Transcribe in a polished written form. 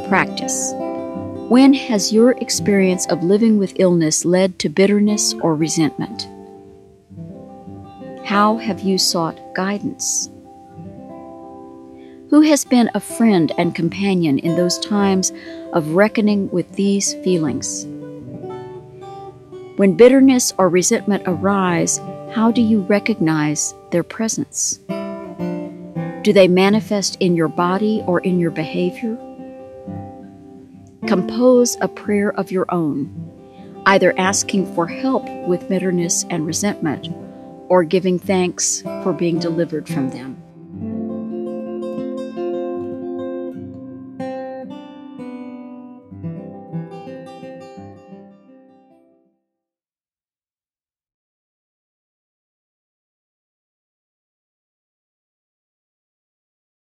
Practice. When has your experience of living with illness led to bitterness or resentment? How have you sought guidance? Who has been a friend and companion in those times of reckoning with these feelings? When bitterness or resentment arise, how do you recognize their presence? Do they manifest in your body or in your behavior? Compose a prayer of your own, either asking for help with bitterness and resentment or giving thanks for being delivered from them.